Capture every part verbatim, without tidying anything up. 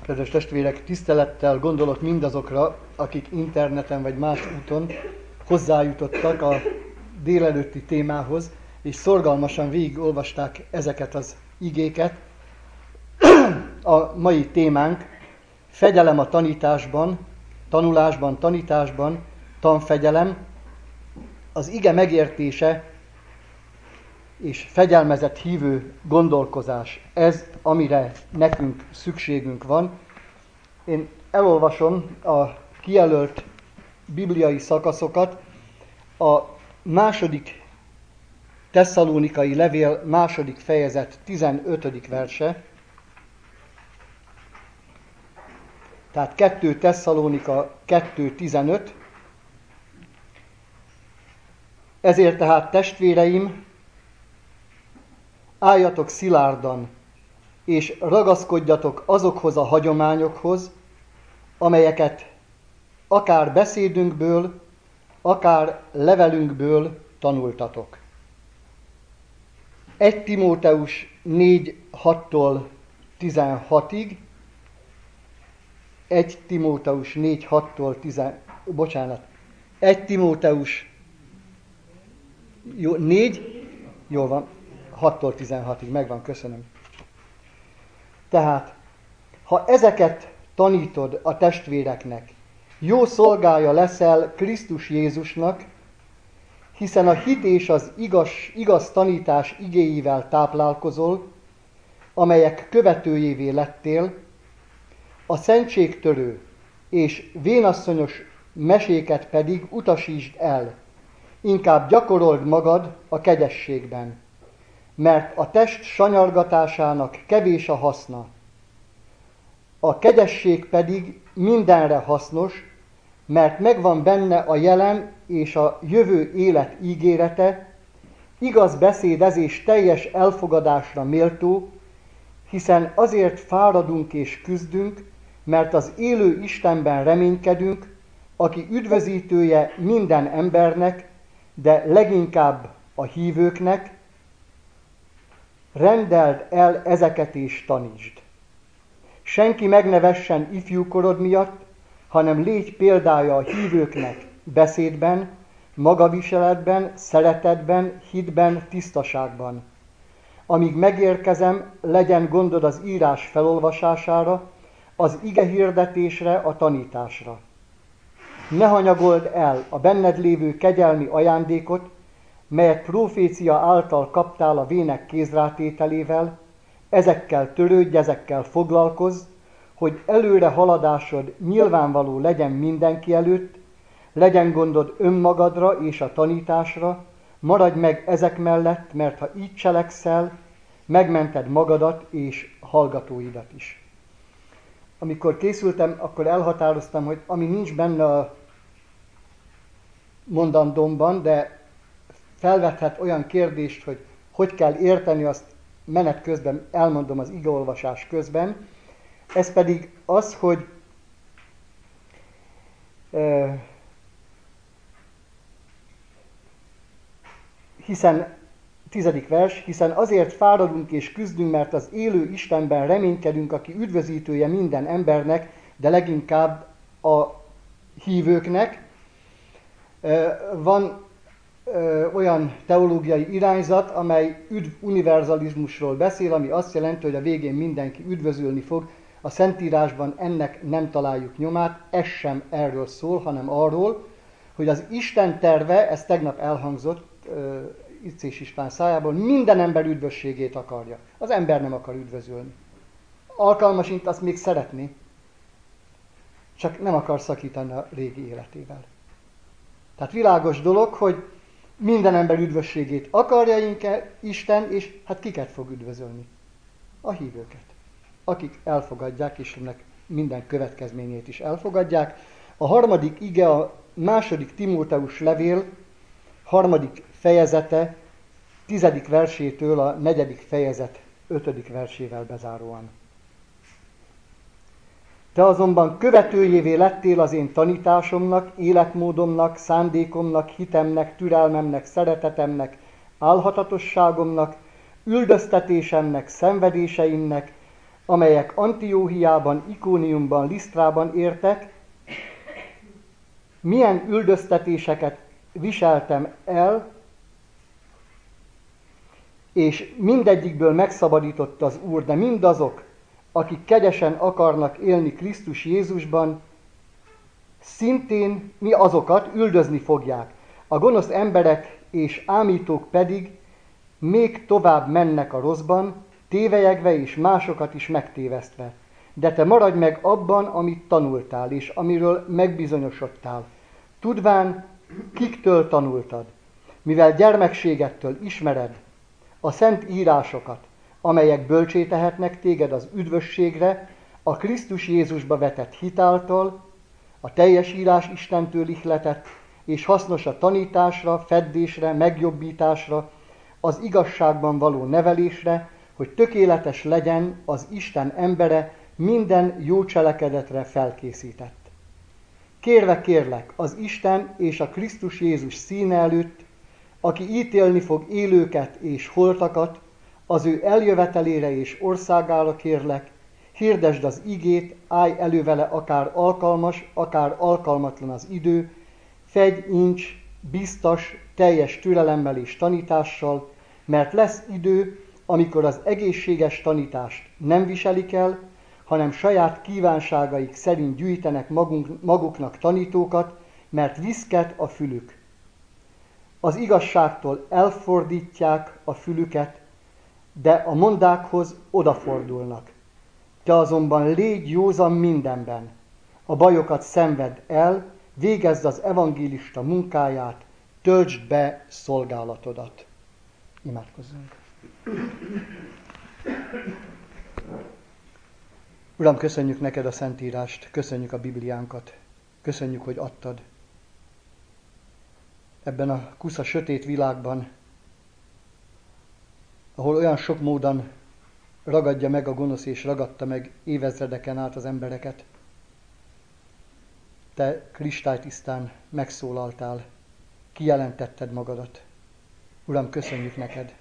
Kedves testvérek, tisztelettel gondolok mindazokra, akik interneten vagy más úton hozzájutottak a délelőtti témához, és szorgalmasan végigolvasták ezeket az igéket. A mai témánk fegyelem a tanításban, tanulásban, tanításban, tanfegyelem, az ige megértése és fegyelmezett hívő gondolkozás. Ez, amire nekünk szükségünk van. Én elolvasom a kijelölt bibliai szakaszokat. A második tesszalónikai levél második fejezet tizenötödik verse. Tehát kettő Tesszalónika kettő tizenöt. Ezért tehát, testvéreim, álljatok szilárdan, és ragaszkodjatok azokhoz a hagyományokhoz, amelyeket akár beszédünkből, akár levelünkből tanultatok. egy Timóteus négy hattól tizenhatig, egy Timóteus négy hattól tizen, bocsánat, egy Timóteus jó, négy, jól van, hattól tizenhatig, megvan, köszönöm. Tehát, ha ezeket tanítod a testvéreknek, jó szolgája leszel Krisztus Jézusnak, hiszen a hit és az igaz, igaz tanítás igéivel táplálkozol, amelyek követőjévé lettél, a szentségtörő és vénasszonyos meséket pedig utasítsd el, inkább gyakorold magad a kegyességben, mert a test sanyargatásának kevés a haszna. A kegyesség pedig mindenre hasznos, mert megvan benne a jelen és a jövő élet ígérete, igaz beszédezés teljes elfogadásra méltó, hiszen azért fáradunk és küzdünk, mert az élő Istenben reménykedünk, aki üdvözítője minden embernek, de leginkább a hívőknek. Rendeld el ezeket és tanítsd. Senki meg ne vessen ifjúkorod miatt, hanem légy példája a hívőknek beszédben, magaviseletben, szeretetben, hitben, tisztaságban. Amíg megérkezem, legyen gondod az írás felolvasására, az ige hirdetésre, a tanításra. Ne hanyagold el a benned lévő kegyelmi ajándékot, melyet profécia által kaptál a vének kézrátételével, ezekkel törődj, ezekkel foglalkozz, hogy előre haladásod nyilvánvaló legyen mindenki előtt, legyen gondod önmagadra és a tanításra, maradj meg ezek mellett, mert ha így cselekszel, megmented magadat és hallgatóidat is. Amikor készültem, akkor elhatároztam, hogy ami nincs benne a mondandómban, de felvethet olyan kérdést, hogy hogy kell érteni, azt menet közben elmondom az igeolvasás közben. Ez pedig az, hogy e, hiszen, tizedik vers, hiszen azért fáradunk és küzdünk, mert az élő Istenben reménykedünk, aki üdvözítője minden embernek, de leginkább a hívőknek. E, van olyan teológiai irányzat, amely üdv univerzalizmusról beszél, ami azt jelenti, hogy a végén mindenki üdvözölni fog. A Szentírásban ennek nem találjuk nyomát, ez sem erről szól, hanem arról, hogy az Isten terve, ez tegnap elhangzott uh, Icés István szájából, minden ember üdvösségét akarja. Az ember nem akar üdvözölni. Alkalmasint azt még szeretné, csak nem akar szakítani a régi életével. Tehát világos dolog, hogy minden ember üdvösségét akarja Isten, és hát kiket fog üdvözölni? A hívőket, akik elfogadják, és ennek minden következményét is elfogadják. A harmadik ige a második Timóteus levél harmadik fejezete, tizedik versétől a negyedik fejezet ötödik versével bezáróan. Te azonban követőjévé lettél az én tanításomnak, életmódomnak, szándékomnak, hitemnek, türelmemnek, szeretetemnek, álhatatosságomnak, üldöztetésemnek, szenvedéseimnek, amelyek Antióhiában, Ikóniumban, Lisztrában értek, milyen üldöztetéseket viseltem el, és mindegyikből megszabadított az Úr, de mindazok, akik kegyesen akarnak élni Krisztus Jézusban, szintén mi azokat üldözni fogják. A gonosz emberek és ámítók pedig még tovább mennek a rosszban, tévelyegve és másokat is megtévesztve. De te maradj meg abban, amit tanultál, és amiről megbizonyosodtál. Tudván, kiktől tanultad, mivel gyermekségettől ismered a szent írásokat, amelyek bölcsé tehetnek téged az üdvösségre, a Krisztus Jézusba vetett hitáltal, a teljes írás Istentől ihletett, és hasznos a tanításra, feddésre, megjobbításra, az igazságban való nevelésre, hogy tökéletes legyen az Isten embere, minden jó cselekedetre felkészített. Kérve kérlek az Isten és a Krisztus Jézus színe előtt, aki ítélni fog élőket és holtakat, az ő eljövetelére és országára kérlek, hirdesd az igét, állj elő vele akár alkalmas, akár alkalmatlan az idő, fegy, incs, biztos, teljes türelemmel és tanítással, mert lesz idő, amikor az egészséges tanítást nem viselik el, hanem saját kívánságaik szerint gyűjtenek magunk, maguknak tanítókat, mert viszket a fülük. Az igazságtól elfordítják a fülüket, de a mondákhoz odafordulnak. Te azonban légy józan mindenben, a bajokat szenvedd el, végezd az evangélista munkáját, töltsd be szolgálatodat. Imádkozzunk. Uram, köszönjük neked a Szentírást, köszönjük a Bibliánkat, köszönjük, hogy adtad. Ebben a kusza sötét világban, ahol olyan sok módon ragadja meg a gonosz és ragadta meg évezredeken át az embereket, te kristálytisztán megszólaltál, kijelentetted magadat. Uram, köszönjük neked.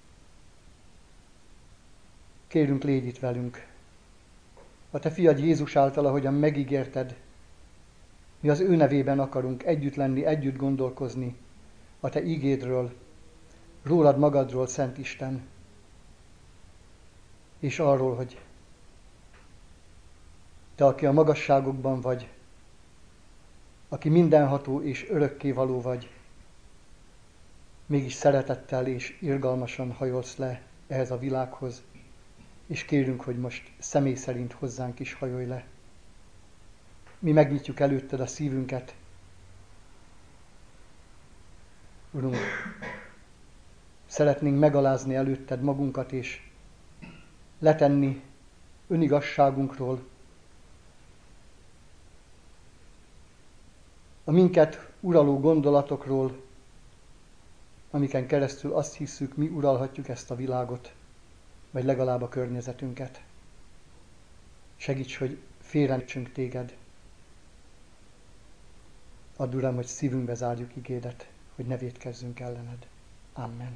Kérünk, légy itt velünk. A te fiad Jézus által, ahogyan megígérted, mi az ő nevében akarunk együtt lenni, együtt gondolkozni a te ígédről, rólad magadról, Szent Isten, és arról, hogy te, aki a magasságokban vagy, aki mindenható és örökkévaló vagy, mégis szeretettel és irgalmasan hajolsz le ehhez a világhoz, és kérünk, hogy most személy szerint hozzánk is hajolj le. Mi megnyitjuk előtted a szívünket. Urunk, szeretnénk megalázni előtted magunkat, és letenni önigazságunkról, a minket uraló gondolatokról, amiken keresztül azt hiszük, mi uralhatjuk ezt a világot, vagy legalább a környezetünket. Segíts, hogy félrenézünk téged. Add, Uram, hogy szívünkbe zárjuk igédet, hogy ne vétkezzünk ellened. Amen.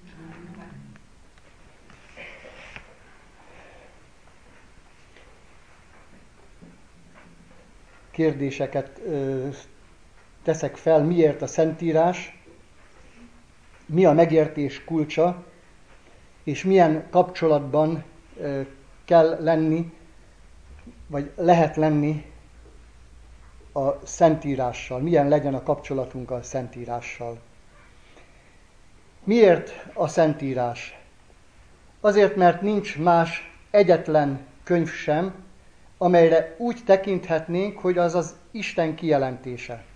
Kérdéseket ö, teszek fel, miért a Szentírás, mi a megértés kulcsa, és milyen kapcsolatban ö, kell lenni, vagy lehet lenni a Szentírással, milyen legyen a kapcsolatunk a Szentírással. Miért a Szentírás? Azért, mert nincs más egyetlen könyv sem, amelyre úgy tekinthetnénk, hogy az az Isten kijelentése.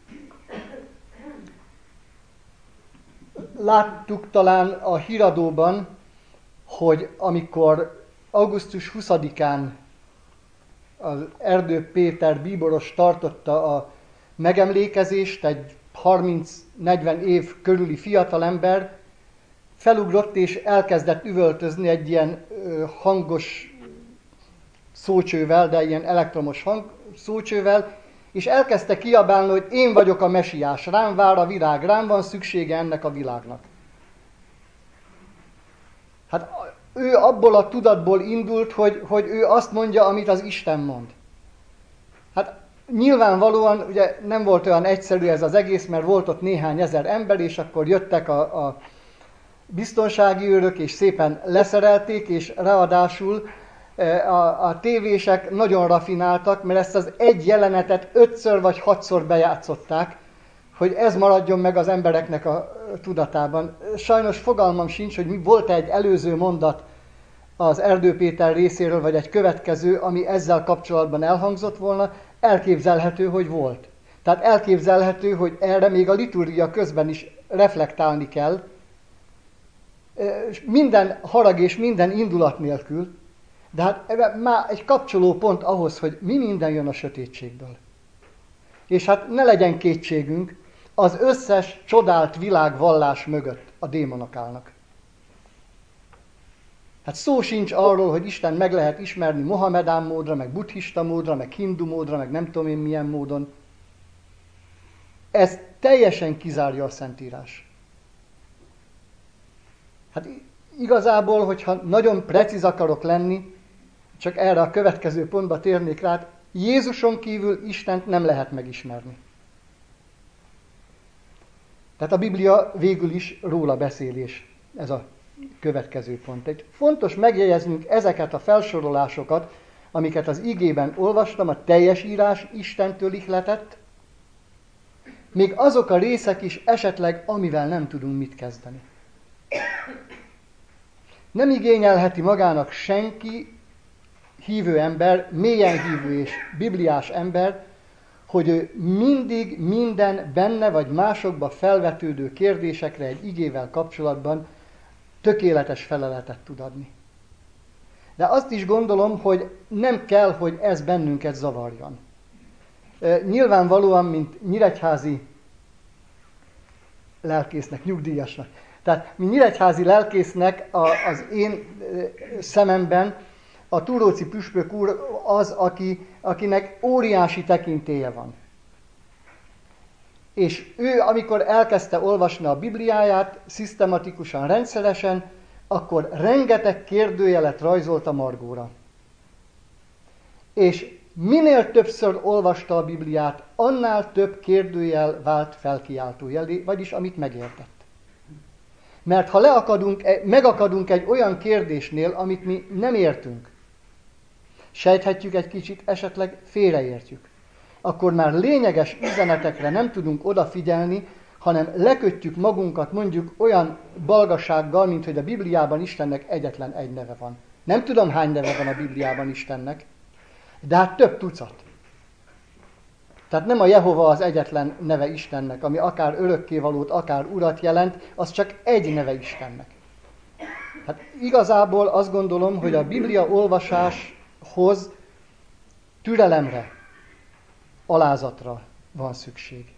Láttuk talán a híradóban, hogy amikor augusztus huszadikán az Erdő Péter bíboros tartotta a megemlékezést, egy harminc-negyven év körüli fiatalember felugrott és elkezdett üvöltözni egy ilyen hangos szócsővel, de ilyen elektromos hang, szócsővel, és elkezdte kiabálni, hogy én vagyok a mesiás, rám vár a világ, rám van szüksége ennek a világnak. Hát ő abból a tudatból indult, hogy, hogy ő azt mondja, amit az Isten mond. Hát nyilvánvalóan ugye nem volt olyan egyszerű ez az egész, mert volt ott néhány ezer ember, és akkor jöttek a, a biztonsági őrök, és szépen leszerelték, és ráadásul a, a tévések nagyon rafináltak, mert ezt az egy jelenetet ötször vagy hatszor bejátszották, hogy ez maradjon meg az embereknek a tudatában. Sajnos fogalmam sincs, hogy mi volt egy előző mondat az Erdő Péter részéről, vagy egy következő, ami ezzel kapcsolatban elhangzott volna, elképzelhető, hogy volt. Tehát elképzelhető, hogy erre még a liturgia közben is reflektálni kell, minden harag és minden indulat nélkül, de hát már egy kapcsoló pont ahhoz, hogy mi minden jön a sötétségből. És hát ne legyen kétségünk, az összes csodált világvallás mögött a démonok állnak. Hát szó sincs arról, hogy Isten meg lehet ismerni mohamedán módra, meg buddhista módra, meg hindu módra, meg nem tudom én milyen módon. Ez teljesen kizárja a Szentírás. Hát igazából, hogyha nagyon precíz akarok lenni, csak erre a következő pontba térnék rá, Jézuson kívül Istent nem lehet megismerni. Tehát a Biblia végül is róla beszélés, ez a következő pont. Egy fontos megjegyeznünk ezeket a felsorolásokat, amiket az igében olvastam, a teljes írás Istentől ihletett, még azok a részek is esetleg, amivel nem tudunk mit kezdeni. Nem igényelheti magának senki, hívő ember, mélyen hívő és bibliás ember, hogy ő mindig minden benne vagy másokba felvetődő kérdésekre egy igével kapcsolatban tökéletes feleletet tud adni. De azt is gondolom, hogy nem kell, hogy ez bennünket zavarjon. Nyilvánvalóan, mint nyíregyházi lelkésznek, nyugdíjasnak. Tehát, mint nyíregyházi lelkésznek a, az én szememben a Túróczi püspök úr az, aki, akinek óriási tekintélye van. És ő, amikor elkezdte olvasni a Bibliáját, szisztematikusan, rendszeresen, akkor rengeteg kérdőjelet rajzolt a margóra. És minél többször olvasta a Bibliát, annál több kérdőjel vált felkiáltó jelé, vagyis amit megértett. Mert ha leakadunk, megakadunk egy olyan kérdésnél, amit mi nem értünk, sejthetjük egy kicsit, esetleg félreértjük, akkor már lényeges üzenetekre nem tudunk odafigyelni, hanem lekötjük magunkat mondjuk olyan balgasággal, mint hogy a Bibliában Istennek egyetlen egy neve van. Nem tudom, hány neve van a Bibliában Istennek, de hát több tucat. Tehát nem a Jehova az egyetlen neve Istennek, ami akár örökkévalót, akár urat jelent, az csak egy neve Istennek. Hát igazából azt gondolom, hogy a Biblia olvasáshoz türelemre, alázatra van szükség.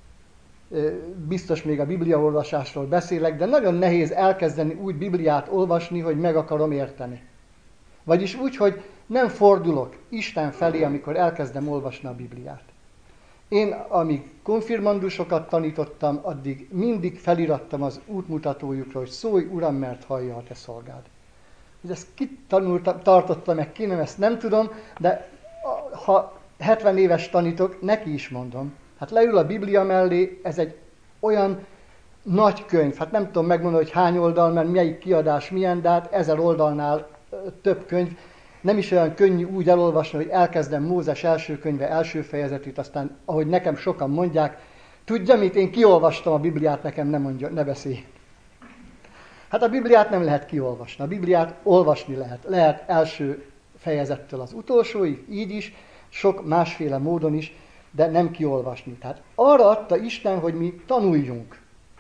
Biztos még a Biblia olvasásról beszélek, de nagyon nehéz elkezdeni úgy Bibliát olvasni, hogy meg akarom érteni. Vagyis úgy, hogy nem fordulok Isten felé, amikor elkezdem olvasni a Bibliát. Én, amíg konfirmandusokat tanítottam, addig mindig felirattam az útmutatójukra, hogy szólj, Uram, mert hallja a te szolgád. Hogy ezt ki tanultam, tartotta meg, ki nem, ezt nem tudom, de ha hetven éves tanítok, neki is mondom. Hát leül a Biblia mellé, ez egy olyan nagy könyv, hát nem tudom megmondani, hogy hány oldal, mert melyik kiadás milyen, de hát ezer oldalnál több könyv. Nem is olyan könnyű úgy elolvasni, hogy elkezdem Mózes első könyve első fejezetét, aztán, ahogy nekem sokan mondják, tudja mit, én kiolvastam a Bibliát, nekem ne mondja, ne beszélj. Hát a Bibliát nem lehet kiolvasni, a Bibliát olvasni lehet. Lehet első fejezettől az utolsóig, így is, sok másféle módon is, de nem kiolvasni. Tehát arra adta Isten, hogy mi tanuljunk,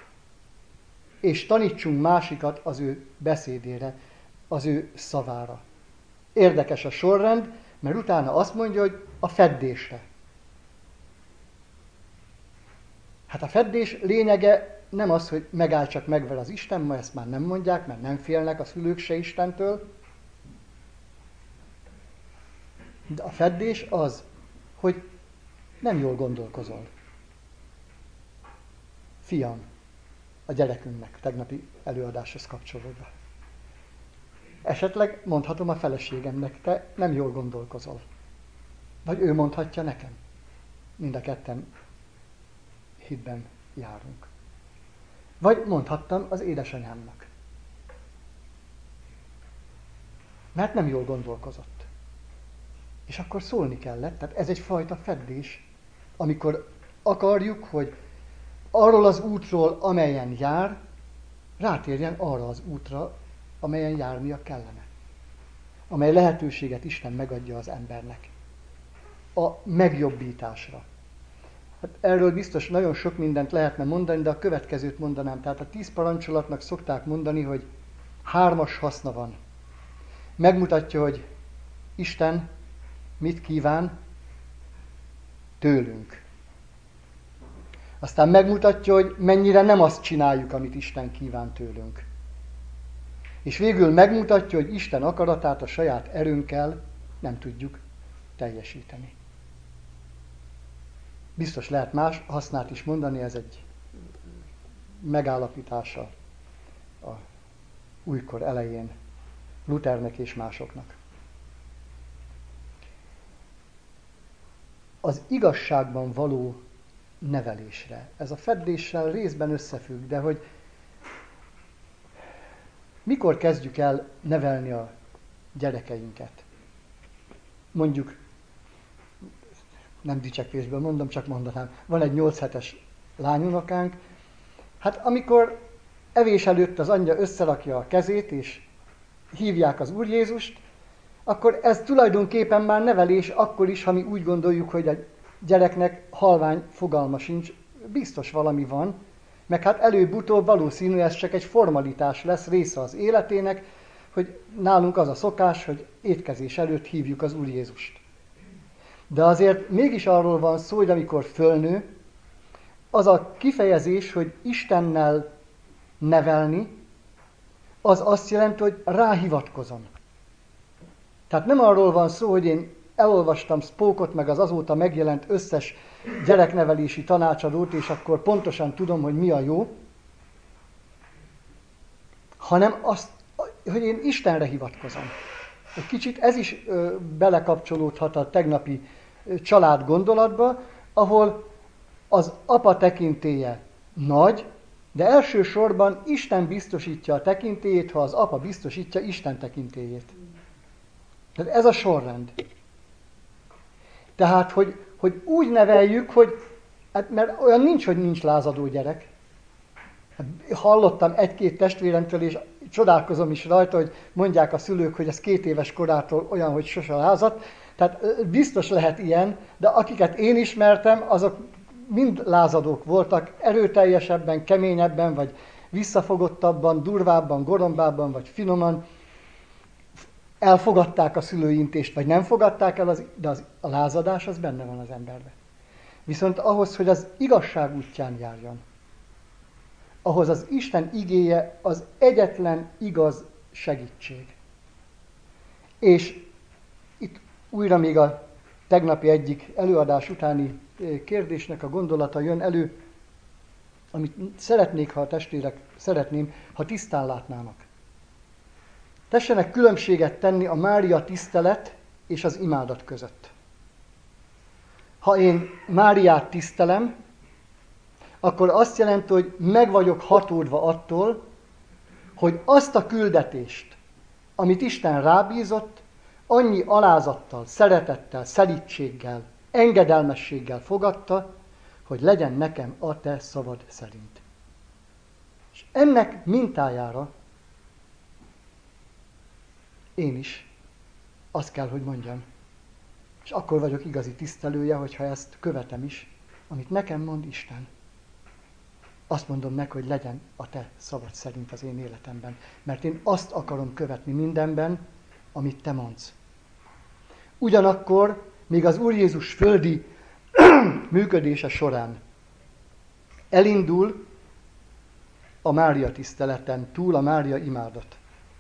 és tanítsunk másikat az ő beszédére, az ő szavára. Érdekes a sorrend, mert utána azt mondja, hogy a feddésre. Hát a feddés lényege nem az, hogy megáll csak megvel az Isten, ma ezt már nem mondják, mert nem félnek a szülők se Istentől. De a feddés az, hogy nem jól gondolkozol. Fiam, a gyerekünknek tegnapi előadáshoz kapcsolódva. Esetleg mondhatom a feleségemnek, te nem jól gondolkozol. Vagy ő mondhatja nekem. Mind a ketten hitben járunk. Vagy mondhattam az édesanyámnak. Mert nem jól gondolkozott. És akkor szólni kellett, tehát ez egyfajta feddés, amikor akarjuk, hogy arról az útról, amelyen jár, rátérjen arra az útra, amelyen járnia kellene. Amely lehetőséget Isten megadja az embernek. A megjobbításra. Hát erről biztos nagyon sok mindent lehetne mondani, de a következőt mondanám. Tehát a tíz parancsolatnak szokták mondani, hogy hármas haszna van. Megmutatja, hogy Isten mit kíván tőlünk. Aztán megmutatja, hogy mennyire nem azt csináljuk, amit Isten kíván tőlünk. És végül megmutatja, hogy Isten akaratát a saját erőnkkel nem tudjuk teljesíteni. Biztos lehet más hasznát is mondani, ez egy megállapítása a újkor elején Luthernek és másoknak. Az igazságban való nevelésre. Ez a feddéssel részben összefügg, de hogy mikor kezdjük el nevelni a gyerekeinket? Mondjuk, nem dicsekvésből mondom, csak mondanám, van egy nyolc hetes lányunokánk, hát amikor evés előtt az anyja összerakja a kezét, és hívják az Úr Jézust, akkor ez tulajdonképpen már nevelés akkor is, ha mi úgy gondoljuk, hogy a gyereknek halvány fogalma sincs, biztos valami van, meg hát előbb-utóbb valószínű ez csak egy formalitás lesz, része az életének, hogy nálunk az a szokás, hogy étkezés előtt hívjuk az Úr Jézust. De azért mégis arról van szó, hogy amikor fölnő, az a kifejezés, hogy Istennel nevelni, az azt jelenti, hogy ráhivatkozom. Tehát nem arról van szó, hogy én elolvastam Spockot, meg az azóta megjelent összes gyereknevelési tanácsadót, és akkor pontosan tudom, hogy mi a jó, hanem azt, hogy én Istenre hivatkozom. Egy kicsit ez is ö, belekapcsolódhat a tegnapi ö, család gondolatba, ahol az apa tekintélye nagy, de elsősorban Isten biztosítja a tekintélyét, ha az apa biztosítja Isten tekintélyét. Tehát ez a sorrend. Tehát, hogy, hogy úgy neveljük, hogy, hát mert olyan nincs, hogy nincs lázadó gyerek. Hallottam egy-két testvéremtől, és csodálkozom is rajta, hogy mondják a szülők, hogy ez két éves korától olyan, hogy sose lázadt. Tehát biztos lehet ilyen, de akiket én ismertem, azok mind lázadók voltak, erőteljesebben, keményebben, vagy visszafogottabban, durvábban, gorombábban, vagy finoman. Elfogadták a szülői intést, vagy nem fogadták el, az, de az, a lázadás az benne van az emberben. Viszont ahhoz, hogy az igazság útján járjon, ahhoz az Isten igéje az egyetlen igaz segítség. És itt újra még a tegnapi egyik előadás utáni kérdésnek a gondolata jön elő, amit szeretnék, ha a testvérek, szeretném, ha tisztán látnának. Tessenek különbséget tenni a Mária tisztelet és az imádat között. Ha én Máriát tisztelem, akkor azt jelenti, hogy meg vagyok hatódva attól, hogy azt a küldetést, amit Isten rábízott, annyi alázattal, szeretettel, szelídséggel, engedelmességgel fogadta, hogy legyen nekem a te szavad szerint. És ennek mintájára én is azt kell, hogy mondjam. És akkor vagyok igazi tisztelője, hogyha ezt követem is, amit nekem mond Isten. Azt mondom neki, hogy legyen a te szavad szerint az én életemben. Mert én azt akarom követni mindenben, amit te mondsz. Ugyanakkor még az Úr Jézus földi működése során elindul a Mária tiszteleten túl a Mária imádat.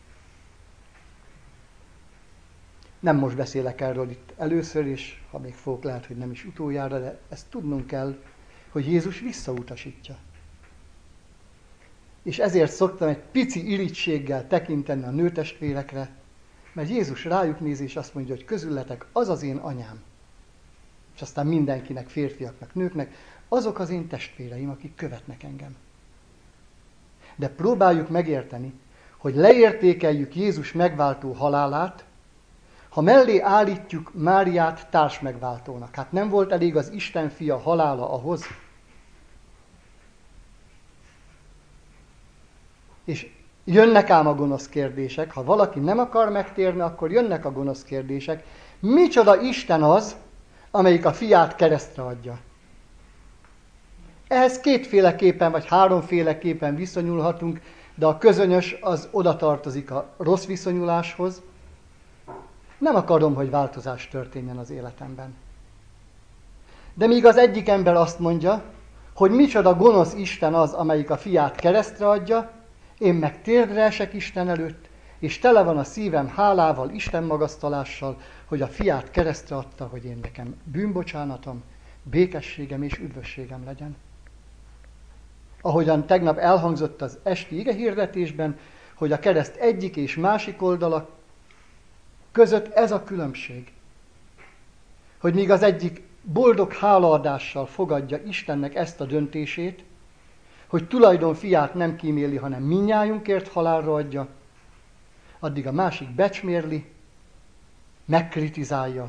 Nem most beszélek erről itt először, és ha még fogok, lehet, hogy nem is utoljára, de ezt tudnunk kell, hogy Jézus visszautasítja. És ezért szoktam egy pici irítséggel tekinteni a nőtestvérekre, mert Jézus rájuk néz, és azt mondja, hogy közületek az az én anyám. És aztán mindenkinek, férfiaknak, nőknek, azok az én testvéreim, akik követnek engem. De próbáljuk megérteni, hogy leértékeljük Jézus megváltó halálát, ha mellé állítjuk Máriát társmegváltónak. Hát nem volt elég az Isten fia halála ahhoz? És jönnek ám a gonosz kérdések. Ha valaki nem akar megtérni, akkor jönnek a gonosz kérdések. Micsoda Isten az, amelyik a fiát keresztre adja? Ehhez kétféleképpen vagy háromféleképpen viszonyulhatunk, de a közönyös az oda tartozik a rossz viszonyuláshoz. Nem akarom, hogy változás történjen az életemben. De míg az egyik ember azt mondja, hogy micsoda gonosz Isten az, amelyik a fiát keresztre adja, én meg térdre esek Isten előtt, és tele van a szívem hálával, Isten magasztalással, hogy a fiát keresztre adta, hogy én nekem bűnbocsánatom, békességem és üdvösségem legyen. Ahogyan tegnap elhangzott az esti igehirdetésben, hogy a kereszt egyik és másik oldala között ez a különbség. Hogy míg az egyik boldog hálaadással fogadja Istennek ezt a döntését, hogy tulajdon fiát nem kíméli, hanem mindnyájunkért halálra adja, addig a másik becsmérli, megkritizálja.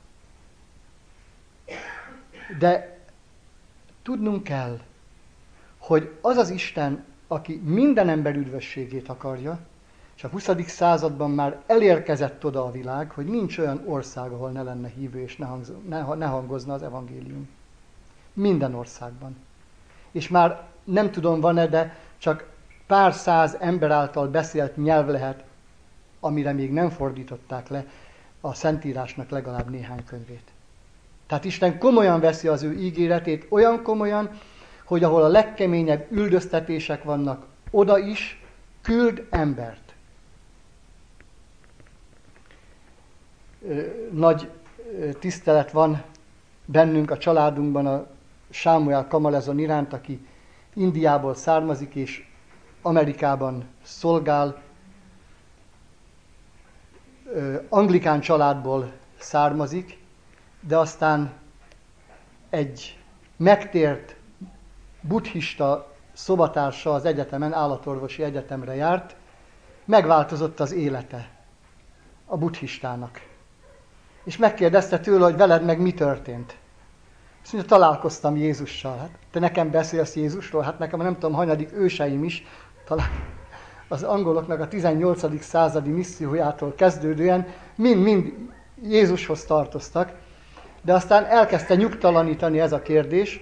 De tudnunk kell, hogy az az Isten, aki minden ember üdvösségét akarja, és a huszadik században már elérkezett oda a világ, hogy nincs olyan ország, ahol ne lenne hívő és ne, hangz, ne, ne hangozna az evangélium. Minden országban. És már nem tudom, van-e, de csak pár száz ember által beszélt nyelv lehet, amire még nem fordították le a Szentírásnak legalább néhány könyvét. Tehát Isten komolyan veszi az ő ígéretét, olyan komolyan, hogy ahol a legkeményebb üldöztetések vannak, oda is küld embert. Nagy tisztelet van bennünk a családunkban a Sámuel Kamalezon iránt, aki Indiából származik és Amerikában szolgál. Anglikán családból származik, de aztán egy megtért buddhista szobatársa az egyetemen, állatorvosi egyetemre járt, megváltozott az élete a buddhistának. És megkérdezte tőle, hogy veled meg mi történt. Azt mondja, találkoztam Jézussal. Hát, te nekem beszélsz Jézusról? Hát nekem nem tudom, hanyadik őseim is, talán az angoloknak a tizennyolcadik századi missziójától kezdődően mind-mind Jézushoz tartoztak. De aztán elkezdte nyugtalanítani ez a kérdés,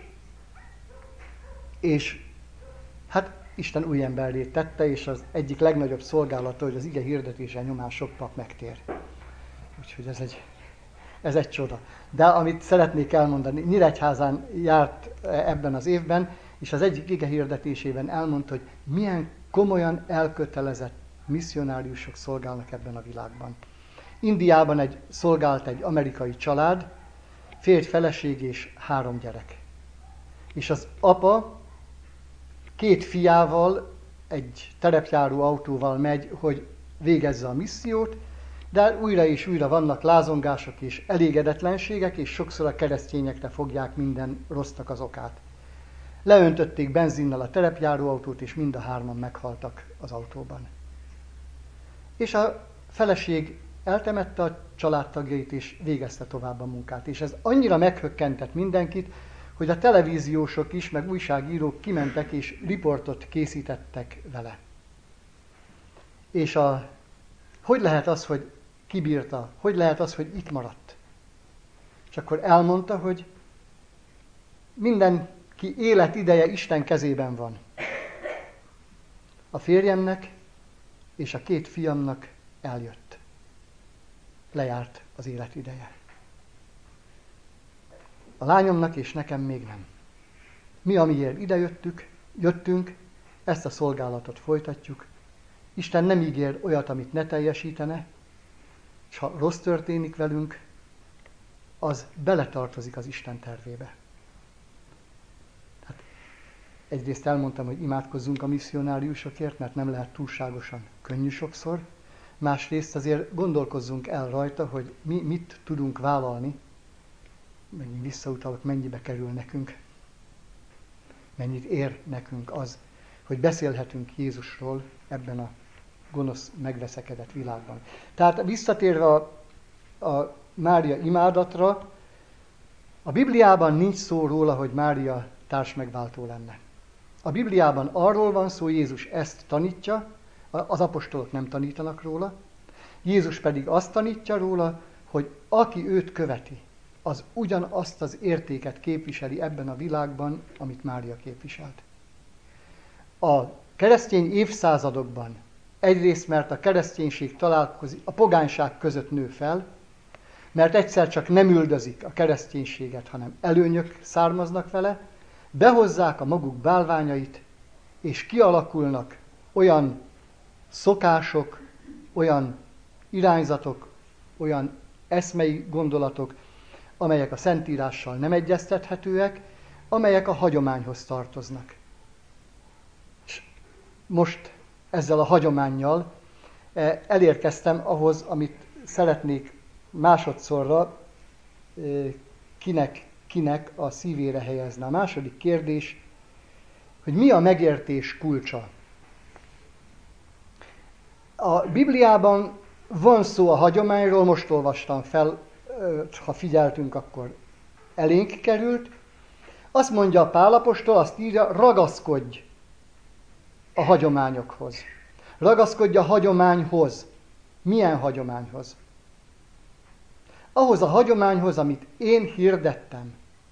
és hát Isten új emberré tette, és az egyik legnagyobb szolgálata, hogy az ige hirdetése nyomán sok pap megtér. Úgyhogy ez egy, ez egy csoda. De amit szeretnék elmondani, Nyíregyházán járt ebben az évben, és az egyik ige hirdetésében elmondta, hogy milyen komolyan elkötelezett misszionáriusok szolgálnak ebben a világban. Indiában egy, szolgált egy amerikai család, férj, feleség és három gyerek. És az apa két fiával egy terepjáró autóval megy, hogy végezze a missziót, de újra és újra vannak lázongások és elégedetlenségek, és sokszor a keresztényekre fogják minden rossznak az okát. Leöntötték benzinnel a terepjáróautót, és mind a hárman meghaltak az autóban. És a feleség eltemette a családtagjait, és végezte tovább a munkát. És ez annyira meghökkentett mindenkit, hogy a televíziósok is, meg újságírók kimentek, és riportot készítettek vele. És a, hogy lehet az, hogy kibírta? Hogy lehet az, hogy itt maradt? És akkor elmondta, hogy mindenki életideje Isten kezében van. A férjemnek és a két fiamnak eljött. Lejárt az életideje. A lányomnak és nekem még nem. Mi, amiért idejöttük, jöttünk, ezt a szolgálatot folytatjuk. Isten nem ígér olyat, amit ne teljesítene, és ha rossz történik velünk, az beletartozik az Isten tervébe. Tehát Egyrészt elmondtam, hogy imádkozzunk a misszionáriusokért, mert nem lehet túlságosan könnyű sokszor. Másrészt azért gondolkozzunk el rajta, hogy mi mit tudunk vállalni, megint visszautalok, mennyibe kerül nekünk, mennyit ér nekünk az, hogy beszélhetünk Jézusról ebben a gonosz, megveszekedett világban. Tehát visszatérve a, a Mária imádatra, a Bibliában nincs szó róla, hogy Mária társmegváltó lenne. A Bibliában arról van szó, Jézus ezt tanítja, az apostolok nem tanítanak róla, Jézus pedig azt tanítja róla, hogy aki őt követi, az ugyanazt az értéket képviseli ebben a világban, amit Mária képviselt. A keresztény évszázadokban egyrészt, mert a kereszténység találkozik, a pogányság között nő fel, mert egyszer csak nem üldözik a kereszténységet, hanem előnyök származnak vele, behozzák a maguk bálványait, és kialakulnak olyan szokások, olyan irányzatok, olyan eszmei gondolatok, amelyek a Szentírással nem egyeztethetőek, amelyek a hagyományhoz tartoznak. És most ezzel a hagyománnyal elérkeztem ahhoz, amit szeretnék másodszorra kinek, kinek a szívére helyezni. A második kérdés, hogy mi a megértés kulcsa? A Bibliában van szó a hagyományról, most olvastam fel, ha figyeltünk, akkor elénk került. Azt mondja Pál apostol, azt írja, ragaszkodj a hagyományokhoz. Ragaszkodj a hagyományhoz. Milyen hagyományhoz? Ahhoz a hagyományhoz, amit én hirdettem.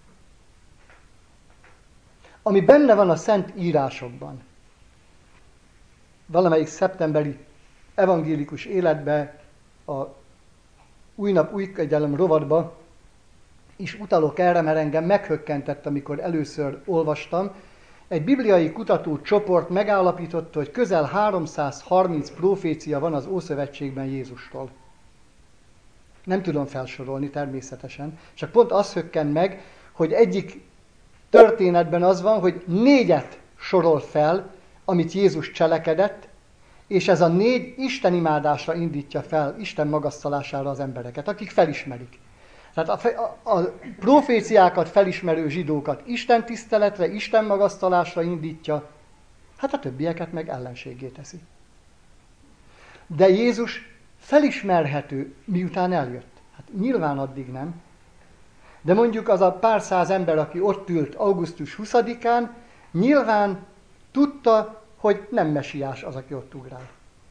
Ami benne van a Szent Írásokban. Valamelyik szeptemberi evangélikus életbe, a Új nap, új kegyelem rovatba is utalok erre, mert engem meghökkentett, amikor először olvastam. Egy bibliai kutatócsoport megállapította, hogy közel háromszázharminc profécia van az Ószövetségben Jézustól. Nem tudom felsorolni természetesen, csak pont az hökken meg, hogy egyik történetben az van, hogy négyet sorol fel, amit Jézus cselekedett, és ez a négy istenimádásra indítja fel, Isten magasztalására az embereket, akik felismerik. Tehát a, a, a proféciákat felismerő zsidókat Isten tiszteletre, Isten magasztalásra indítja, hát a többieket meg ellenségé teszi. De Jézus felismerhető, miután eljött. Hát nyilván addig nem. De mondjuk az a pár száz ember, aki ott ült augusztus huszadikán, nyilván tudta, hogy nem mesiás az, aki ott ugrál.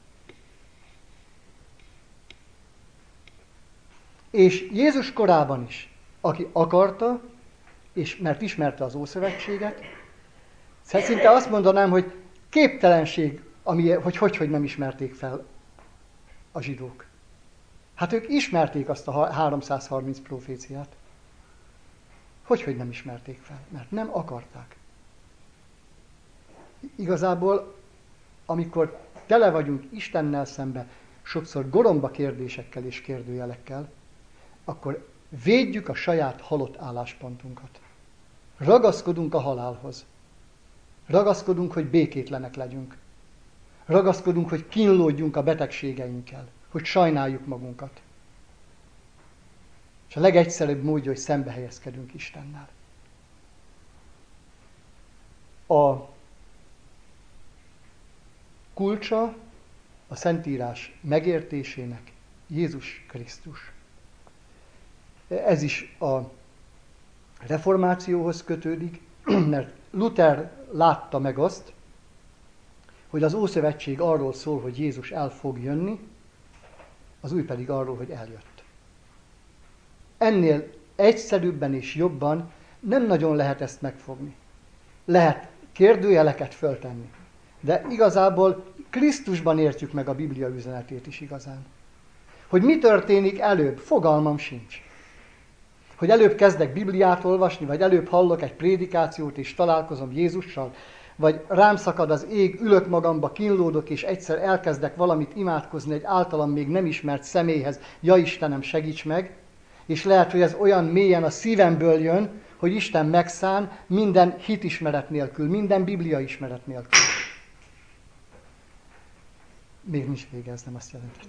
És Jézus korában is, aki akarta, és mert ismerte az Ószövetséget, szinte azt mondanám, hogy képtelenség, ami, hogy, hogy hogy nem ismerték fel a zsidók. Hát ők ismerték azt a háromszázharminc proféciát. Hogy hogy nem ismerték fel? Mert nem akarták. Igazából, amikor tele vagyunk Istennel szembe, sokszor goromba kérdésekkel és kérdőjelekkel, akkor védjük a saját halott álláspontunkat. Ragaszkodunk a halálhoz. Ragaszkodunk, hogy békétlenek legyünk. Ragaszkodunk, hogy kínlódjunk a betegségeinkkel, hogy sajnáljuk magunkat. És a legegyszerűbb módja, hogy szembe helyezkedünk Istennel. A kulcsa a Szentírás megértésének Jézus Krisztus. Ez is a reformációhoz kötődik, mert Luther látta meg azt, hogy az Ószövetség arról szól, hogy Jézus el fog jönni, az új pedig arról, hogy eljött. Ennél egyszerűbben és jobban nem nagyon lehet ezt megfogni. Lehet kérdőjeleket föltenni, de igazából Krisztusban értjük meg a Biblia üzenetét is igazán. Hogy mi történik előbb, fogalmam sincs. Hogy előbb kezdek Bibliát olvasni, vagy előbb hallok egy prédikációt és találkozom Jézussal, vagy rám szakad az ég, ülök magamba, kínlódok, és egyszer elkezdek valamit imádkozni egy általam még nem ismert személyhez, ja Istenem, segíts meg, és lehet, hogy ez olyan mélyen a szívemből jön, hogy Isten megszán minden hitismeret nélkül, minden Biblia ismeret nélkül. Még nincs vége, ez nem azt jelentett.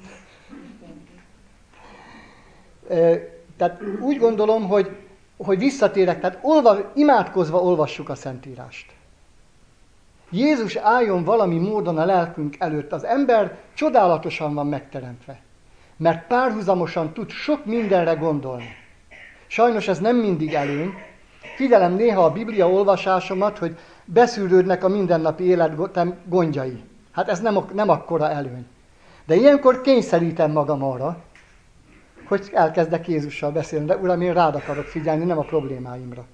Tehát úgy gondolom, hogy, hogy visszatérek, tehát olva, imádkozva olvassuk a Szentírást. Jézus álljon valami módon a lelkünk előtt. Az ember csodálatosan van megteremtve, mert párhuzamosan tud sok mindenre gondolni. Sajnos ez nem mindig előny. Figyelem néha a Biblia olvasásomat, hogy beszűrődnek a mindennapi élet gondjai. Hát ez nem, nem akkora előny. De ilyenkor kényszerítem magam arra, hogy elkezdek Jézussal beszélni, de Uram, én rád akarok figyelni, nem a problémáimra.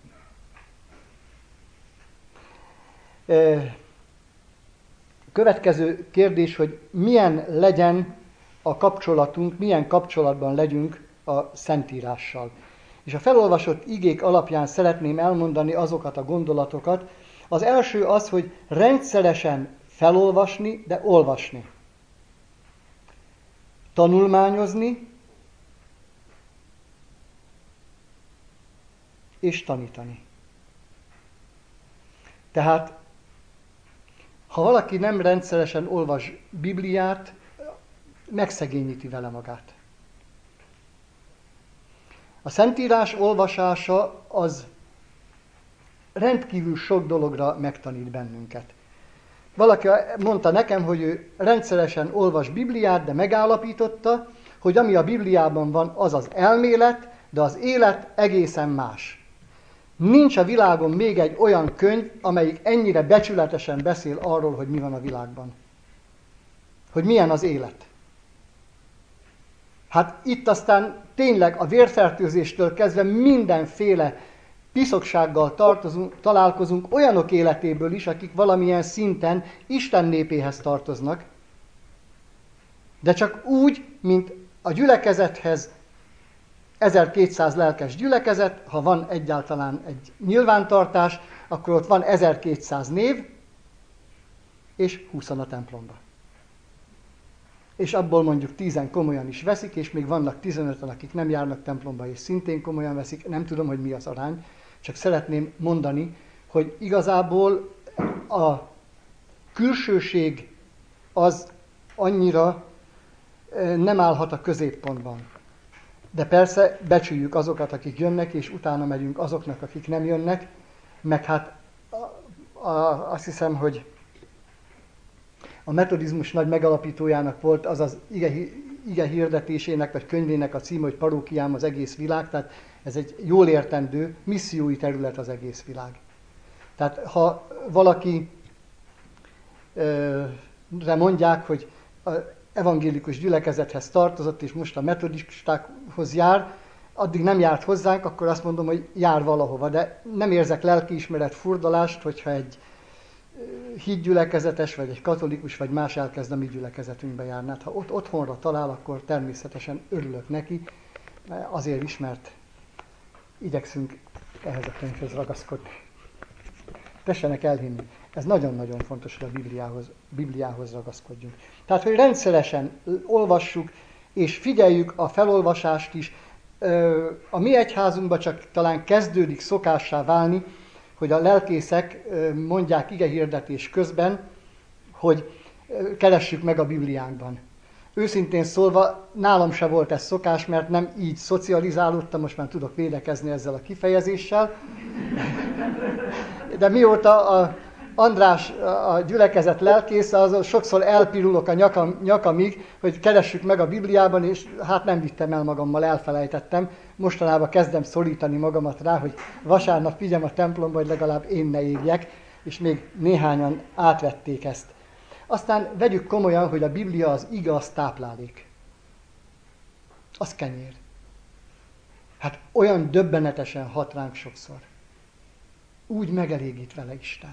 Következő kérdés, hogy milyen legyen a kapcsolatunk, milyen kapcsolatban legyünk a Szentírással. És a felolvasott igék alapján szeretném elmondani azokat a gondolatokat. Az első az, hogy rendszeresen felolvasni, de olvasni. Tanulmányozni és tanítani. Tehát, ha valaki nem rendszeresen olvas Bibliát, megszegényíti vele magát. A Szentírás olvasása az rendkívül sok dologra megtanít bennünket. Valaki mondta nekem, hogy ő rendszeresen olvas Bibliát, de megállapította, hogy ami a Bibliában van, az az elmélet, de az élet egészen más. Nincs a világon még egy olyan könyv, amelyik ennyire becsületesen beszél arról, hogy mi van a világban. Hogy milyen az élet. Hát itt aztán tényleg a vérfertőzéstől kezdve mindenféle piszoksággal tartozunk, találkozunk olyanok életéből is, akik valamilyen szinten Isten népéhez tartoznak, de csak úgy, mint a gyülekezethez ezerkétszáz lelkes gyülekezet, ha van egyáltalán egy nyilvántartás, akkor ott van ezerkétszáz név, és húszan a templomba. És abból mondjuk tízen komolyan is veszik, és még vannak tizenöten, akik nem járnak templomba, és szintén komolyan veszik. Nem tudom, hogy mi az arány, csak szeretném mondani, hogy igazából a külsőség az annyira nem állhat a középpontban. De persze becsüljük azokat, akik jönnek, és utána megyünk azoknak, akik nem jönnek, meg hát a, a, azt hiszem, hogy a metodizmus nagy megalapítójának volt az az ige, ige hirdetésének, vagy könyvének a címe, hogy Parókiám az egész világ, tehát ez egy jól értendő, missziói terület az egész világ. Tehát ha valaki re mondják, hogy az evangélikus gyülekezethez tartozott, és most a metodistákhoz jár, addig nem járt hozzánk, akkor azt mondom, hogy jár valahova. De nem érzek lelkiismeret furdalást, hogyha egy hídgyülekezetes, vagy egy katolikus, vagy más elkezd a mi gyülekezetünkbe járni. Hát, ha ott otthonra talál, akkor természetesen örülök neki, azért is, mert igyekszünk ehhez a könyvhöz ragaszkodni. Tessenek elhinni. Ez nagyon-nagyon fontos, hogy a Bibliához, Bibliához ragaszkodjunk. Tehát, hogy rendszeresen olvassuk, és figyeljük a felolvasást is. A mi egyházunkban csak talán kezdődik szokássá válni, hogy a lelkészek mondják igehirdetés közben, hogy keressük meg a Bibliánkban. Őszintén szólva, nálam se volt ez szokás, mert nem így szocializálódtam, most már tudok védekezni ezzel a kifejezéssel. De mióta a András a gyülekezet lelkésze, azon sokszor elpirulok a nyakam, nyakamig, hogy keressük meg a Bibliában, és hát nem vittem el magammal, elfelejtettem. Mostanában kezdem szorítani magamat rá, hogy vasárnap vigyem a templomba, hogy legalább én ne égjek, és még néhányan átvették ezt. Aztán vegyük komolyan, hogy a Biblia az ige, az táplálék. Az kenyér. Hát olyan döbbenetesen hat ránk sokszor. Úgy megelégít vele Isten.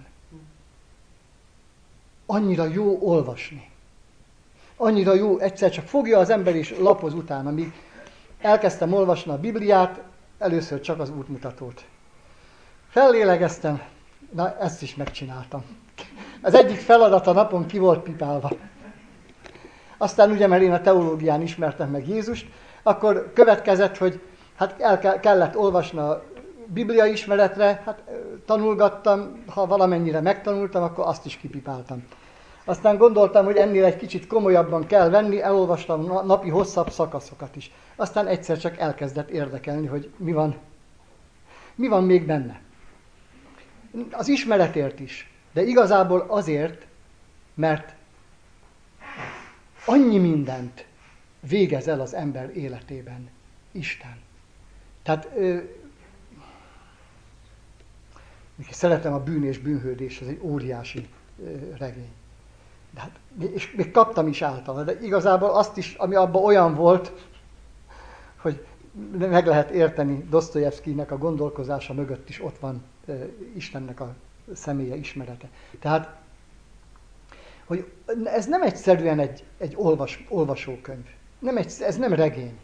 Annyira jó olvasni. Annyira jó, egyszer csak fogja az ember és lapoz utána. Míg elkezdtem olvasni a Bibliát, először csak az útmutatót. Fellélegeztem, na ezt is megcsináltam. Az egyik feladat a napon ki volt pipálva. Aztán ugye, mert én a teológián ismertem meg Jézust, akkor következett, hogy hát el kellett olvasni a Biblia ismeretre, hát tanulgattam, ha valamennyire megtanultam, akkor azt is kipipáltam. Aztán gondoltam, hogy ennél egy kicsit komolyabban kell venni, elolvastam napi hosszabb szakaszokat is. Aztán egyszer csak elkezdett érdekelni, hogy mi van, mi van még benne. Az ismeretért is, de igazából azért, mert annyi mindent végez el az ember életében Isten. Tehát ö, szeretem a Bűn és bűnhődés, ez egy óriási ö, regény. De hát, és még kaptam is általa, de igazából azt is, ami abban olyan volt, hogy meg lehet érteni Dosztojevszkijnek a gondolkozása mögött is ott van ö, Istennek a személye ismerete. Tehát, hogy ez nem egyszerűen egy, egy olvas, olvasókönyv, nem egy, ez nem regény.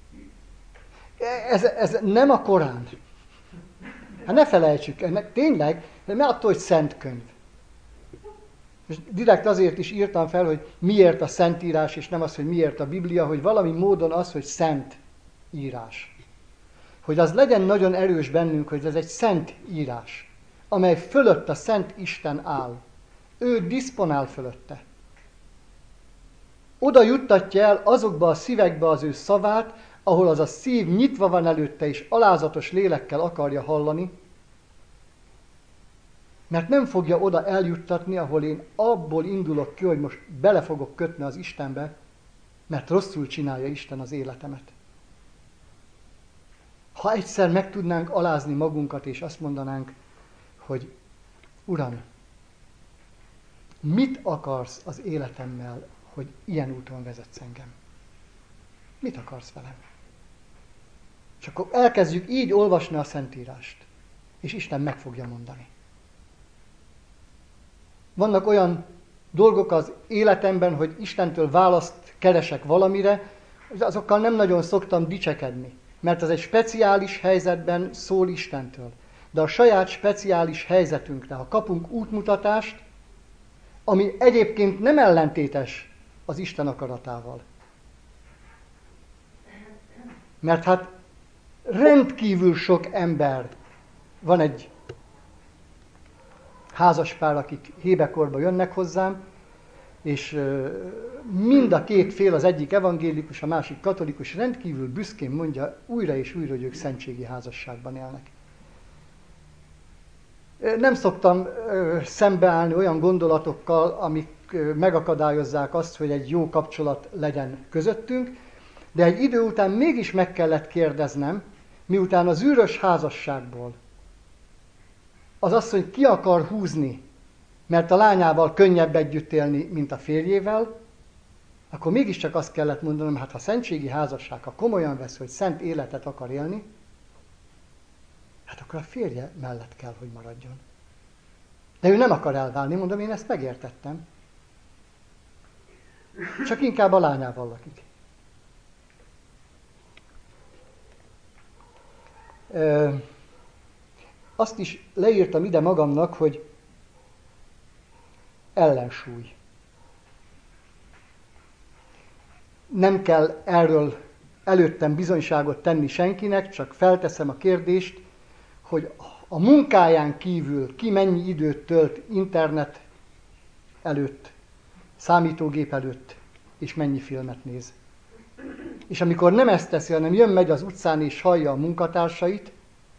Ez, ez nem a Korán. Hát ne felejtsük, ennek tényleg, de ne attól, hogy szent könyv. És direkt azért is írtam fel, hogy miért a Szentírás, és nem az, hogy miért a Biblia, hogy valami módon az, hogy szent írás. Hogy az legyen nagyon erős bennünk, hogy ez egy szent írás, amely fölött a Szent Isten áll. Ő diszponál fölötte. Oda juttatja el azokba a szívekbe az ő szavát, ahol az a szív nyitva van előtte, és alázatos lélekkel akarja hallani, mert nem fogja oda eljuttatni, ahol én abból indulok ki, hogy most bele fogok kötni az Istenbe, mert rosszul csinálja Isten az életemet. Ha egyszer meg tudnánk alázni magunkat, és azt mondanánk, hogy Uram, mit akarsz az életemmel, hogy ilyen úton vezetsz engem? Mit akarsz velem? És akkor elkezdjük így olvasni a Szentírást, és Isten meg fogja mondani. Vannak olyan dolgok az életemben, hogy Istentől választ keresek valamire, azokkal nem nagyon szoktam dicsekedni, mert az egy speciális helyzetben szól Istentől. De a saját speciális helyzetünkre, ha kapunk útmutatást, ami egyébként nem ellentétes az Isten akaratával. Mert hát rendkívül sok ember, van egy házaspár, akik hébekorba jönnek hozzám, és mind a két fél, az egyik evangélikus, a másik katolikus, rendkívül büszkén mondja újra és újra, hogy ők szentségi házasságban élnek. Nem szoktam szembeállni olyan gondolatokkal, amik megakadályozzák azt, hogy egy jó kapcsolat legyen közöttünk, de egy idő után mégis meg kellett kérdeznem, miután az űrös házasságból az asszony ki akar húzni, mert a lányával könnyebb együtt élni, mint a férjével, akkor mégiscsak azt kellett mondanom, hát ha szentségi házasság, ha komolyan vesz, hogy szent életet akar élni, hát akkor a férje mellett kell, hogy maradjon. De ő nem akar elválni, mondom, én ezt megértettem. Csak inkább a lányával lakik. Ö, azt is leírtam ide magamnak, hogy ellensúly. Nem kell erről előttem bizonyságot tenni senkinek, csak felteszem a kérdést, hogy a munkáján kívül ki mennyi időt tölt internet előtt, számítógép előtt, és mennyi filmet néz. És amikor nem ezt teszi, hanem jön, megy az utcán és hallja a munkatársait,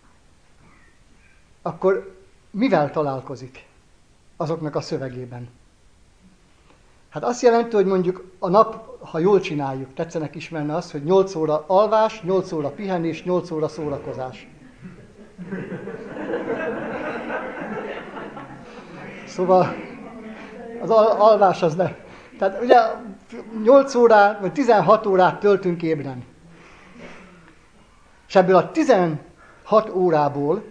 akkor mivel találkozik azoknak a szövegében? Hát azt jelenti, hogy mondjuk a nap, ha jól csináljuk, tetszenek ismerni azt, hogy nyolc óra alvás, nyolc óra pihenés, nyolc óra szórakozás. Szóval az al- alvás az nem. Tehát ugye nyolc órát, vagy tizenhat órát töltünk ébren. És ebből a tizenhat órából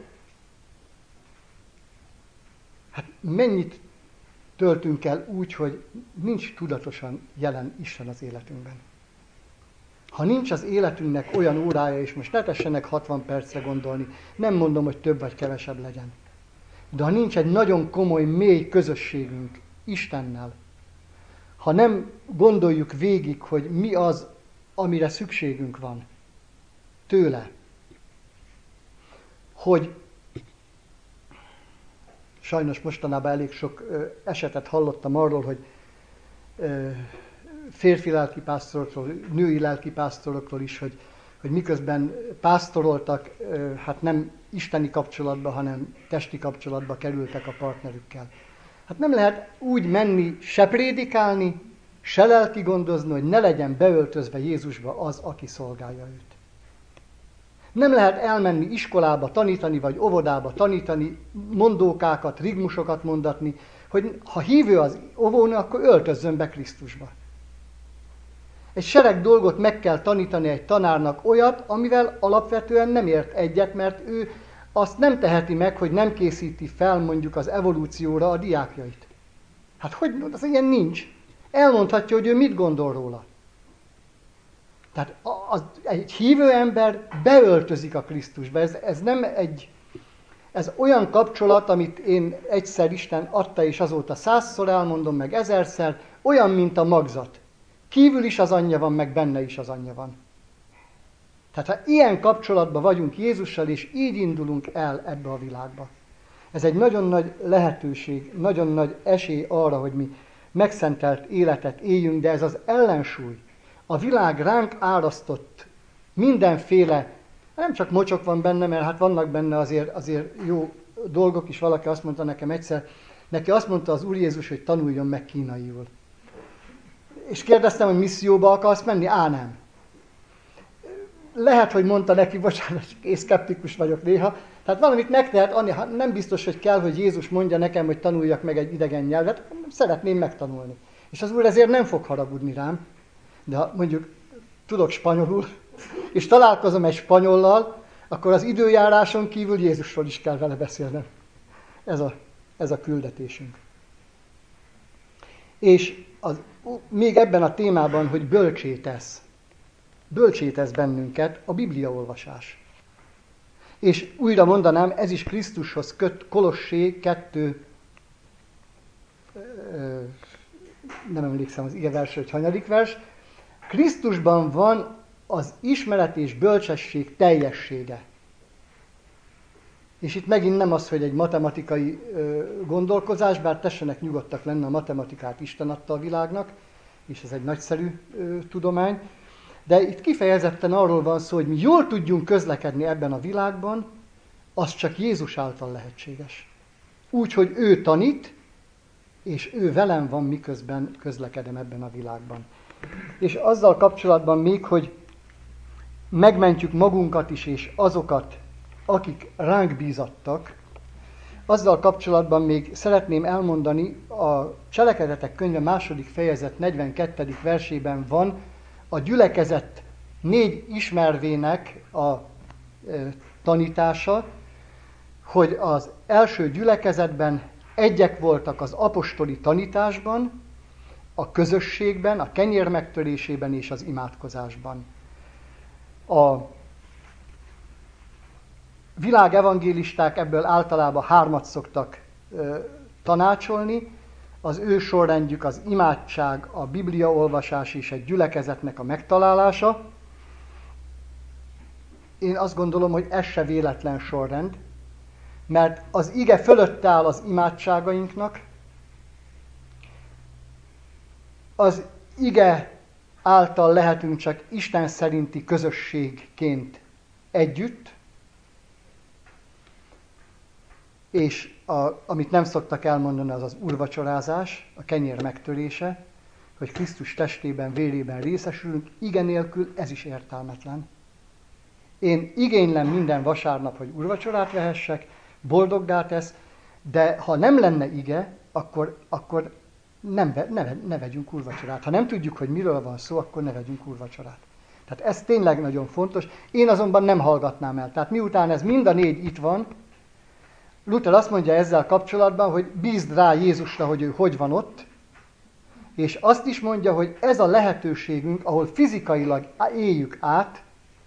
hát mennyit töltünk el úgy, hogy nincs tudatosan jelen Isten az életünkben. Ha nincs az életünknek olyan órája, és most ne tessenek hatvan percre gondolni, nem mondom, hogy több vagy kevesebb legyen. De ha nincs egy nagyon komoly, mély közösségünk Istennel, ha nem gondoljuk végig, hogy mi az, amire szükségünk van tőle, hogy sajnos mostanában elég sok esetet hallottam arról, hogy férfi lelkipásztorokról, női lelkipásztorokról is, hogy, hogy miközben pásztoroltak, hát nem isteni kapcsolatba, hanem testi kapcsolatba kerültek a partnerükkel. Hát nem lehet úgy menni, se prédikálni, se lelki gondozni, hogy ne legyen beöltözve Jézusba az, aki szolgálja őt. Nem lehet elmenni iskolába tanítani, vagy óvodába tanítani, mondókákat, rigmusokat mondatni, hogy ha hívő az óvónő, akkor öltözzön be Krisztusba. Egy sereg dolgot meg kell tanítani egy tanárnak, olyat, amivel alapvetően nem ért egyet, mert ő azt nem teheti meg, hogy nem készíti fel mondjuk az evolúcióra a diákjait. Hát hogy, az ilyen nincs. Elmondhatja, hogy ő mit gondol róla. Tehát az, egy hívő ember beöltözik a Krisztusba. Ez, ez nem egy, ez olyan kapcsolat, amit én egyszer Isten adta, és azóta százszor elmondom, meg ezerszer, olyan, mint a magzat. Kívül is az anyja van, meg benne is az anyja van. Tehát ha ilyen kapcsolatban vagyunk Jézussal, és így indulunk el ebbe a világba. Ez egy nagyon nagy lehetőség, nagyon nagy esély arra, hogy mi megszentelt életet éljünk, de ez az ellensúly, a világ ránk árasztott mindenféle, nem csak mocsok van benne, mert hát vannak benne azért, azért jó dolgok is. Valaki azt mondta nekem egyszer, neki azt mondta az Úr Jézus, hogy tanuljon meg kínaiul. És kérdeztem, hogy misszióba akarsz menni? Á, nem. Lehet, hogy mondta neki, bocsánat, én szkeptikus vagyok néha, tehát valamit megtehet, nem biztos, hogy kell, hogy Jézus mondja nekem, hogy tanuljak meg egy idegen nyelvet, szeretném megtanulni. És az Úr ezért nem fog haragudni rám, de ha mondjuk tudok spanyolul, és találkozom egy spanyollal, akkor az időjáráson kívül Jézusról is kell vele beszélnem. Ez a, ez a küldetésünk. És az, még ebben a témában, hogy bölcsé tesz. Bölcsé tesz bennünket a bibliaolvasás. És újra mondanám, ez is Krisztushoz köt, Kolossé kettő, nem emlékszem az igeversre, hogy hanyadik vers. Krisztusban van az ismeret és bölcsesség teljessége. És itt megint nem az, hogy egy matematikai gondolkozás, bár tessenek nyugodtak lenni, a matematikát Isten adta a világnak, és ez egy nagyszerű tudomány. De itt kifejezetten arról van szó, hogy mi jól tudjunk közlekedni ebben a világban, az csak Jézus által lehetséges. Úgy, hogy ő tanít, és ő velem van, miközben közlekedem ebben a világban. És azzal kapcsolatban még, hogy megmentjük magunkat is, és azokat, akik ránk bízattak, azzal kapcsolatban még szeretném elmondani, a Cselekedetek könyve második fejezet negyvenkettedik versében van a gyülekezet négy ismervének a e, tanítása, hogy az első gyülekezetben egyek voltak az apostoli tanításban, a közösségben, a kenyér megtörésében és az imádkozásban. A világevangélisták ebből általában hármat szoktak ö, tanácsolni. Az ő sorrendjük az imádság, a bibliaolvasás és egy gyülekezetnek a megtalálása. Én azt gondolom, hogy ez se véletlen sorrend, mert az ige fölött áll az imádságainknak, az ige által lehetünk csak Isten szerinti közösségként együtt, és a, amit nem szoktak elmondani, az az úrvacsorázás, a kenyér megtörése, hogy Krisztus testében, vérében részesülünk, ige nélkül ez is értelmetlen. Én igénylem minden vasárnap, hogy úrvacsorát vehessek, boldoggá tesz, de ha nem lenne ige, akkor, akkor nem, ne, ne vegyünk úrvacsorát. Ha nem tudjuk, hogy miről van szó, akkor ne vegyünk úrvacsorát. Tehát ez tényleg nagyon fontos. Én azonban nem hallgatnám el. Tehát miután ez mind a négy itt van, Luther azt mondja ezzel kapcsolatban, hogy bízd rá Jézusra, hogy ő hogy van ott, és azt is mondja, hogy ez a lehetőségünk, ahol fizikailag éljük át,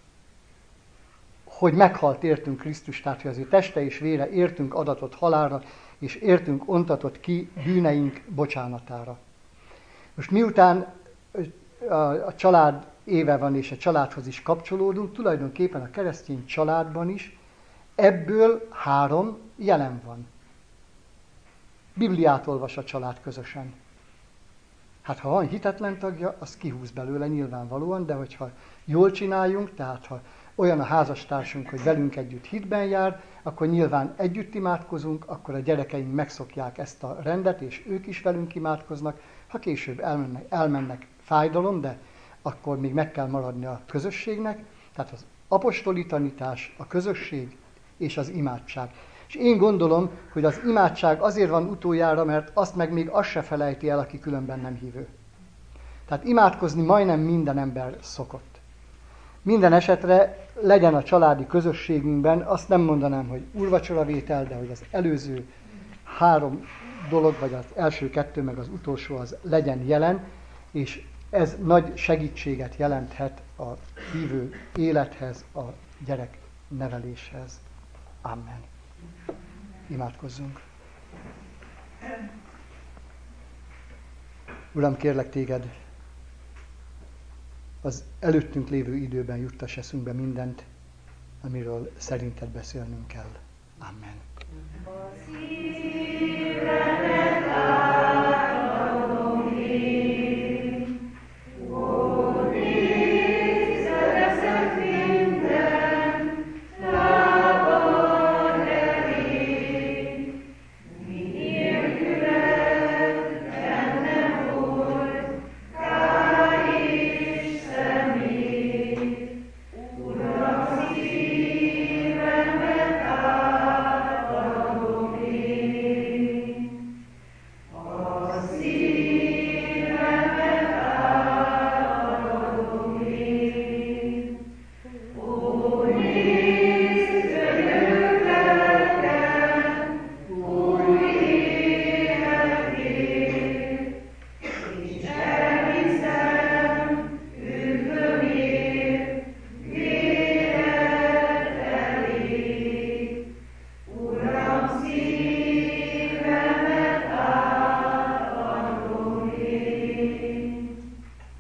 hogy meghalt értünk Krisztus, tehát hogy az ő teste és vére értünk adatott halálra, és értünk ontatott ki bűneink bocsánatára. Most miután a család éve van, és a családhoz is kapcsolódunk, tulajdonképpen a keresztény családban is Ebből három jelen van. Bibliát olvas a család közösen. Hát ha van hitetlen tagja, az kihúz belőle nyilvánvalóan, de hogyha jól csináljunk, tehát ha olyan a házastársunk, hogy velünk együtt hitben jár, akkor nyilván együtt imádkozunk, akkor a gyerekeink megszokják ezt a rendet, és ők is velünk imádkoznak. Ha később elmennek, elmennek fájdalom, de akkor még meg kell maradni a közösségnek. Tehát az apostoli tanítás, a közösség és az imádság. És én gondolom, hogy az imádság azért van utoljára, mert azt meg még azt se felejti el, aki különben nem hívő. Tehát imádkozni majdnem minden ember szokott. Minden esetre legyen a családi közösségünkben, azt nem mondanám, hogy úrvacsoravétel, de hogy az előző három dolog, vagy az első kettő, meg az utolsó az legyen jelen, és ez nagy segítséget jelenthet a hívő élethez, a gyerek neveléshez. Amen. Imádkozzunk. Uram, kérlek téged, az előttünk lévő időben juttass eszünkbe mindent, amiről szerinted beszélnünk kell. Amen.